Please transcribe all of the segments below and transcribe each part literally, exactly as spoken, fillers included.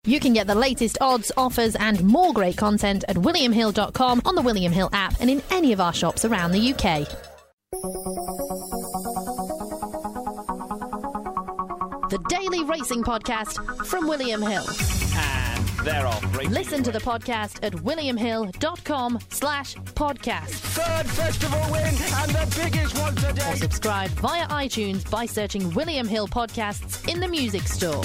You can get the latest odds, offers and more great content at william hill dot com, on the William Hill app and in any of our shops around the U K. The Daily Racing Podcast from William Hill. And they're off. Racing Listen to the podcast at william hill dot com slash podcast. Third festival win and the biggest one today. Or subscribe via iTunes by searching William Hill Podcasts in the music store.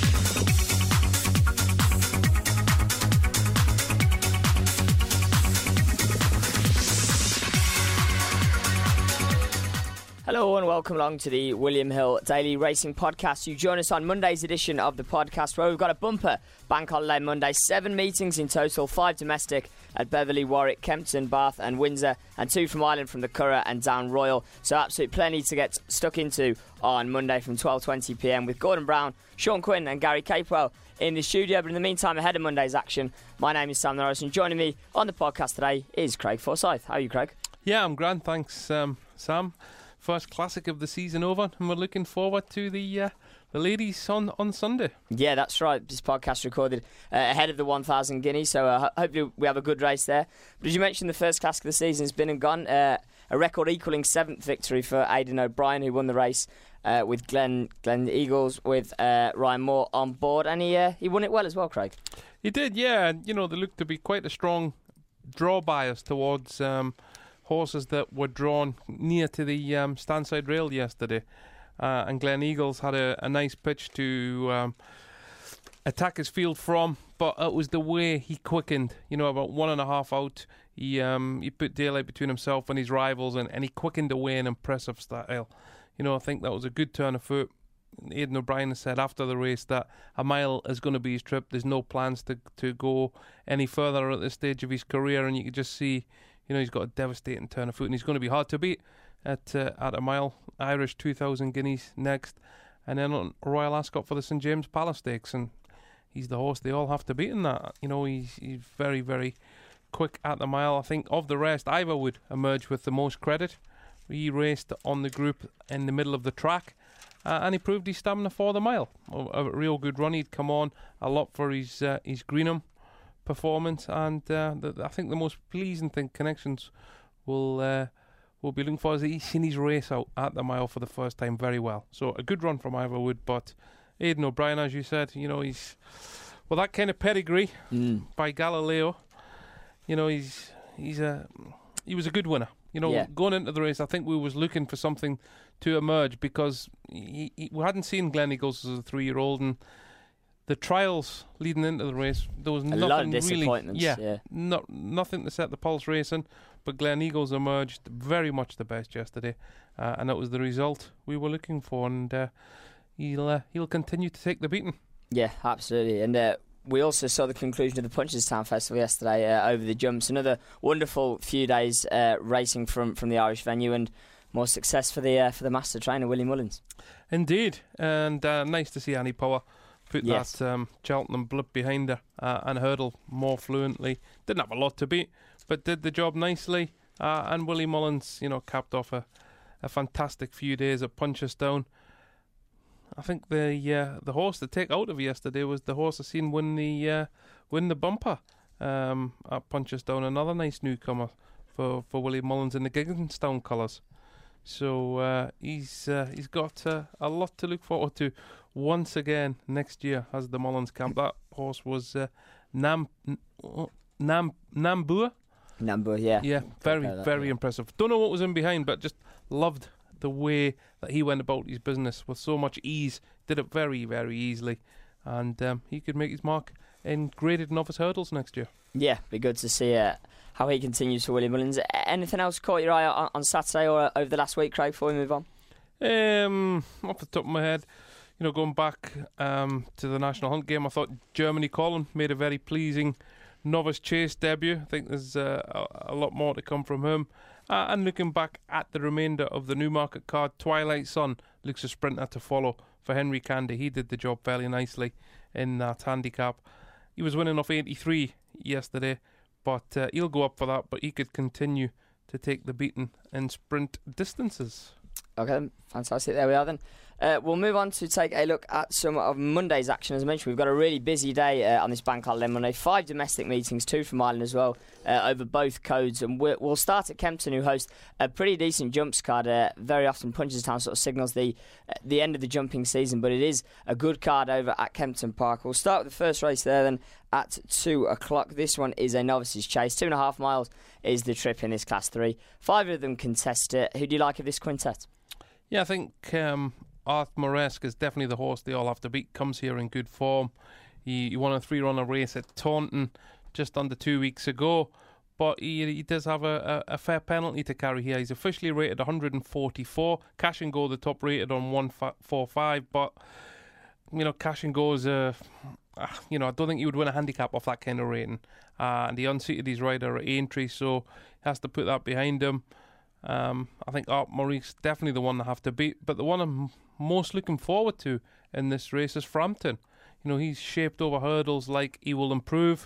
Hello and welcome along to the William Hill Daily Racing Podcast. You join us on Monday's edition of the podcast where we've got a bumper Bank Holiday Monday. Seven meetings in total, five domestic at Beverley, Warwick, Kempton, Bath and Windsor, and two from Ireland from the Curragh and Down Royal. So absolutely plenty to get stuck into on Monday from twelve twenty p m with Gordon Brown, Sean Quinn and Gary Capewell in the studio. But in the meantime, ahead of Monday's action, my name is Sam Norris and joining me on the podcast today is Craig Forsyth. How are you, Craig? Yeah, I'm grand, thanks, um, Sam. First classic of the season over, and we're looking forward to the uh, the ladies on, on Sunday. Yeah, that's right. This podcast recorded uh, ahead of the one thousand Guineas, so uh, ho- hopefully we have a good race there. But as you mentioned, the first classic of the season has been and gone. Uh, a record-equalling seventh victory for Aidan O'Brien, who won the race uh, with Glen Glen Eagles with uh, Ryan Moore on board, and he uh, he won it well as well, Craig. He did, yeah. And you know, there looked to be quite a strong draw bias towards Um, horses that were drawn near to the um, standside rail yesterday, uh, and Glen Eagles had a, a nice pitch to um, attack his field from, but it was the way he quickened. You know, about one and a half out, he um, he put daylight between himself and his rivals, and, and he quickened away in impressive style. You know, I think that was a good turn of foot. Aidan O'Brien said after the race that a mile is going to be his trip. There's no plans to to go any further at this stage of his career, and you could just see, you know, he's got a devastating turn of foot, and he's going to be hard to beat at uh, at a mile. Irish two thousand guineas next, and then on Royal Ascot for the St James Palace Stakes, and he's the horse they all have to beat in that. You know, he's he's very, very quick at the mile. I think of the rest, Ivor would emerge with the most credit. He raced on the group in the middle of the track, uh, and he proved his stamina for the mile. A, a real good run. He'd come on a lot for his uh, his Greenham performance, and uh, the, I think the most pleasing thing Connections will uh, will be looking for is that he's seen his race out at the mile for the first time very well. So a good run from Ivor Wood, but Aidan O'Brien, as you said, you know, he's well, that kind of pedigree Mm. by Galileo. You know, he's he's a he was a good winner. You know, Yeah. going into the race, I think we was looking for something to emerge because he, he, we hadn't seen Glen Eagles as a three-year-old, and the trials leading into the race, there was A nothing lot of really, disappointments, yeah, yeah. no, nothing to set the pulse racing. But Glen Eagles emerged very much the best yesterday, uh, and that was the result we were looking for. And uh, he'll uh, he'll continue to take the beating. Yeah, absolutely. And uh, we also saw the conclusion of the Punchestown Festival yesterday uh, over the jumps. Another wonderful few days uh, racing from, from the Irish venue, and more success for the uh, for the master trainer Willie Mullins. Indeed, and uh, nice to see Annie Power put Yes. that um, Cheltenham blip behind her uh, and hurdle more fluently. Didn't have a lot to beat, but did the job nicely. Uh, and Willie Mullins, you know, capped off a, a fantastic few days at Punchestown. I think the uh, the horse to take out of yesterday was the horse I seen win the uh, win the bumper um, at Punchestown. Another nice newcomer for, for Willie Mullins in the Gigginstown colours. So uh, he's uh, he's got uh, a lot to look forward to once again next year as the Mullins camp. That horse was uh, Nam Nam Nambua. Number, yeah. Yeah, very that, very yeah. impressive. Don't know what was in behind, but just loved the way that he went about his business with so much ease. Did it very very easily, and um, he could make his mark in graded novice hurdles next year. Yeah, be good to see uh, how he continues for Willie Mullins. Anything else caught your eye on, on Saturday or uh, over the last week, Craig, before we move on? Um, off the top of my head, you know, going back um, to the National Hunt game, I thought Germany Colin made a very pleasing novice chase debut. I think there's uh, a, a lot more to come from him. Uh, and looking back at the remainder of the Newmarket card, Twilight Sun looks a sprinter to follow for Henry Candy. He did the job fairly nicely in that handicap. He was winning off eighty-three yesterday, but uh, he'll go up for that, but he could continue to take the beating in sprint distances. Okay, then. Fantastic. There we are then. Uh, we'll move on to take a look at some of Monday's action. As I mentioned, we've got a really busy day uh, on this bank holiday Monday. Five domestic meetings, two from Ireland as well, uh, over both codes. And we'll, we'll start at Kempton, who host a pretty decent jumps card. Uh, very often Punchestown sort of signals the uh, the end of the jumping season, but it is a good card over at Kempton Park. We'll start with the first race there then at two o'clock. This one is a novices chase. Two and a half miles is the trip in this class three. Five of them contest it. Who do you like of this quintet? Yeah, I think Um Art Moresque is definitely the horse they all have to beat. Comes here in good form. He, he won a three-runner race at Taunton just under two weeks ago, but he, he does have a, a, a fair penalty to carry here. He's officially rated one hundred forty-four. Cash and Go, the top rated on one forty-five, but you know, Cash and Go is a, uh, you know, I don't think he would win a handicap off that kind of rating. Uh, and he unseated his rider at Aintree, so he has to put that behind him. Um, I think Art Maurice definitely the one to have to beat, but the one I'm most looking forward to in this race is Frampton. You know, he's shaped over hurdles like he will improve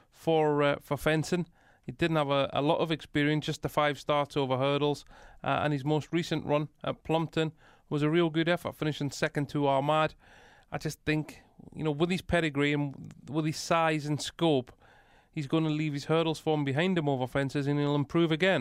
for uh, for fencing. He didn't have a, a lot of experience, just the five starts over hurdles, uh, and his most recent run at Plumpton was a real good effort, finishing second to Armad. I just think, you know, with his pedigree and with his size and scope, he's going to leave his hurdles form behind him over fences and he'll improve again.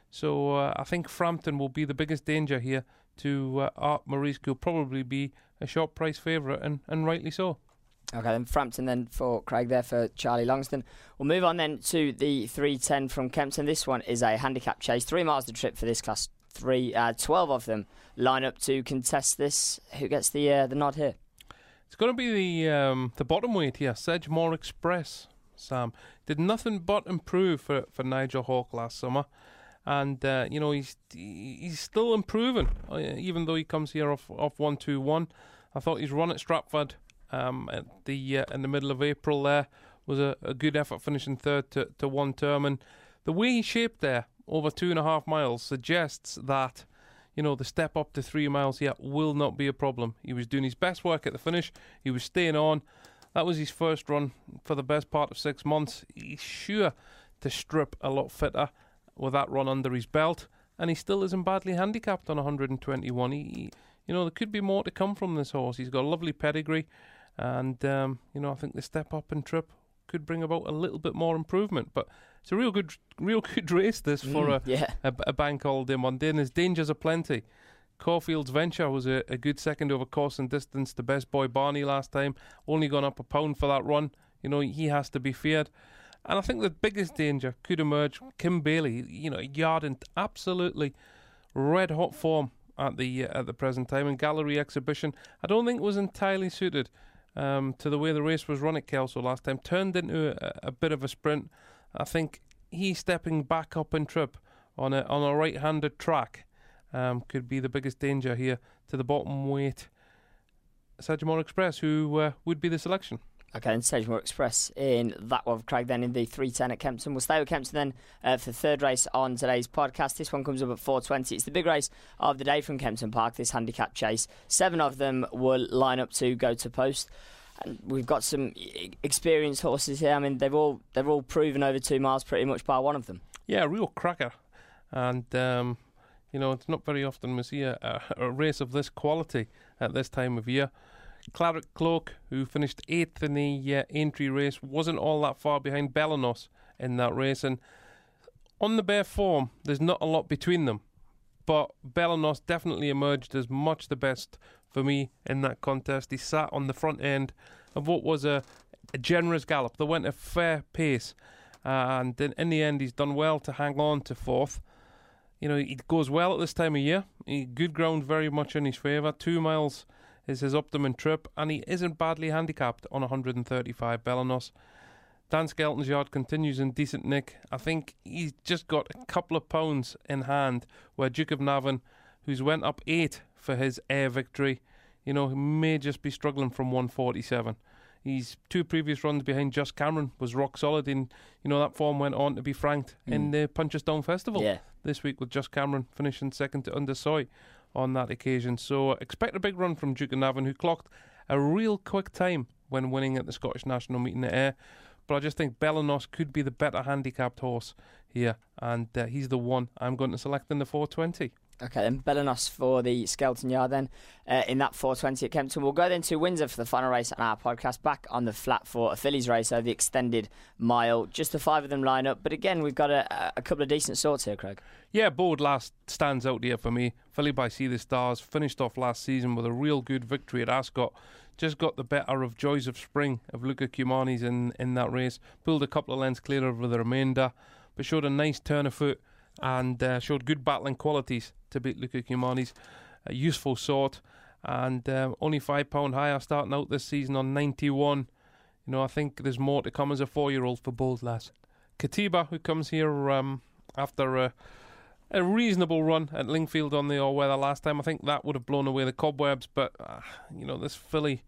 So uh, I think Frampton will be the biggest danger here to uh, Art Maurice, who'll probably be a short price favourite, and, and rightly so. Okay, then Frampton then for Craig there for Charlie Longston. We'll move on then to the three ten from Kempton. This one is a handicap chase. Three miles the trip for this class three. Uh, Twelve of them line up to contest this. Who gets the uh, the nod here? It's going to be the um, the bottom weight here, Sedgemoor Express. Sam did nothing but improve for, for Nigel Hawke last summer. And, uh, you know, he's he's still improving, uh, even though he comes here off, off one two one. I thought his run at Stratford um, at the uh, in the middle of April there was a, a good effort, finishing third to, to one term. And the way he shaped there over two and a half miles suggests that, you know, the step up to three miles here will not be a problem. He was doing his best work at the finish. He was staying on. That was his first run for the best part of six months. He's sure to strip a lot fitter with that run under his belt, and he still isn't badly handicapped on one hundred twenty-one. He, he, you know, there could be more to come from this horse. He's got a lovely pedigree, and um, you know, I think the step up and trip could bring about a little bit more improvement. But it's a real good, real good race this for mm, a, yeah. a a bank holiday Monday. And there's dangers aplenty. Caulfield's Venture was a, a good second over course and distance to Best Boy Barney last time. Only gone up a pound for that run. You know, he has to be feared. And I think the biggest danger could emerge. Kim Bailey, you know, yard in absolutely red hot form at the uh, at the present time. And Gallery Exhibition, I don't think it was entirely suited um, to the way the race was run at Kelso last time. Turned into a, a bit of a sprint. I think he stepping back up in trip on a on a right-handed track um, could be the biggest danger here to the bottom weight Sedgemoor Express, who uh, would be the selection. Okay, and Sedgemoor Express in that one, Craig, then in the three ten at Kempton. We'll stay with Kempton then uh, for the third race on today's podcast. This one comes up at four twenty. It's the big race of the day from Kempton Park, this handicap chase. Seven of them will line up to go to post. And we've got some experienced horses here. I mean, they've all they've all proven over two miles pretty much by one of them. Yeah, a real cracker. And, um, you know, it's not very often we see a, a, a race of this quality at this time of year. Claret Cloak, who finished eighth in the uh, Aintree race, wasn't all that far behind Bellanos in that race. And on the bare form, there's not a lot between them. But Bellanos definitely emerged as much the best for me in that contest. He sat on the front end of what was a, a generous gallop. They went a fair pace. Uh, and in, in the end, he's done well to hang on to fourth. You know, he goes well at this time of year. He, good ground very much in his favour. Two miles is his optimum trip, and he isn't badly handicapped on one hundred thirty-five Bellanos. Dan Skelton's yard continues in decent nick. I think he's just got a couple of pounds in hand, where Duke of Navan, who's went up eight for his air victory, you know, he may just be struggling from one forty-seven. His two previous runs behind Just Cameron was rock solid, and you know that form went on to be franked mm. in the Punchestown Festival yeah. this week, with Just Cameron finishing second to Undersoy on that occasion. So uh, expect a big run from Duke of Navan, who clocked a real quick time when winning at the Scottish National Meeting at Ayr. But I just think Bellanos could be the better handicapped horse here, and uh, he's the one I'm going to select in the four twenty. Okay, then Bellenos for the Skelton Yard then uh, in that four twenty at Kempton. We'll go then to Windsor for the final race on our podcast, back on the flat for a fillies race, so the extended mile. Just the five of them line up, but again, we've got a, a couple of decent sorts here, Craig. Yeah, Bold Last stands out here for me. Filly by Sea the Stars finished off last season with a real good victory at Ascot. Just got the better of Joys of Spring of Luca Cumani's in, in that race. Pulled a couple of lengths clear over the remainder, but showed a nice turn of foot and uh, showed good battling qualities to beat Luca Cumani's. A useful sort, and um, only five pound higher starting out this season on ninety-one. You know, I think there's more to come as a four-year-old for Bold Lass. Katiba, who comes here um, after a, a reasonable run at Lingfield on the all-weather last time. I think that would have blown away the cobwebs, but uh, you know, this filly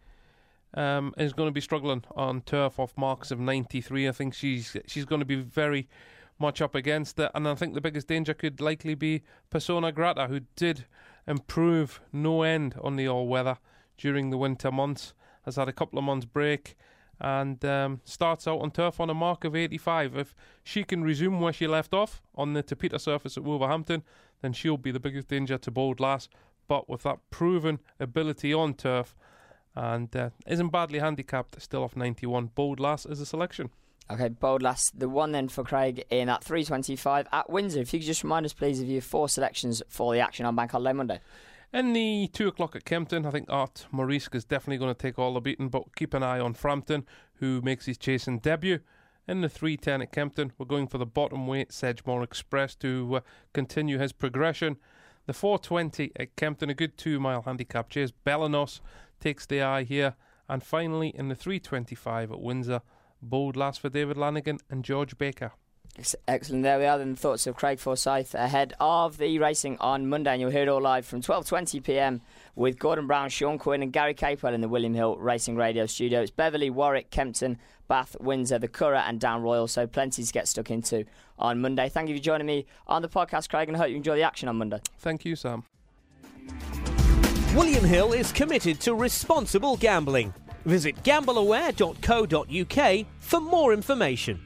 um, is going to be struggling on turf off marks of ninety-three. I think she's she's going to be very much up against it, and I think the biggest danger could likely be Persona Grata, who did improve no end on the all-weather during the winter months, has had a couple of months break, and um, starts out on turf on a mark of eighty-five. If she can resume where she left off on the Tapeta surface at Wolverhampton, then she'll be the biggest danger to Bold Lass, but with that proven ability on turf, and uh, isn't badly handicapped, still off ninety-one. Bold Lass is a selection. Okay, Bold Lass, the one then for Craig in at three twenty-five at Windsor. If you could just remind us, please, of your four selections for the action on Bank Holiday Monday. In the two o'clock at Kempton, I think Art Maurice is definitely going to take all the beating, but keep an eye on Frampton, who makes his chasing debut. In the three ten at Kempton, we're going for the bottom weight Sedgemore Express to uh, continue his progression. The four twenty at Kempton, a good two-mile handicap chase. Bellenos takes the eye here. And finally, in the three twenty-five at Windsor, Bold Lass for David Lanigan and George Baker. Excellent. There we are, then the thoughts of Craig Forsyth ahead of the racing on Monday, and you'll hear it all live from twelve twenty p m with Gordon Brown, Sean Quinn and Gary Capewell in the William Hill Racing Radio studio. It's Beverley, Warwick, Kempton, Bath, Windsor, the Curragh and Down Royal, so plenty to get stuck into on Monday. Thank you for joining me on the podcast, Craig, and I hope you enjoy the action on Monday. Thank you, Sam. William Hill is committed to responsible gambling. Visit gamble aware dot co dot uk for more information.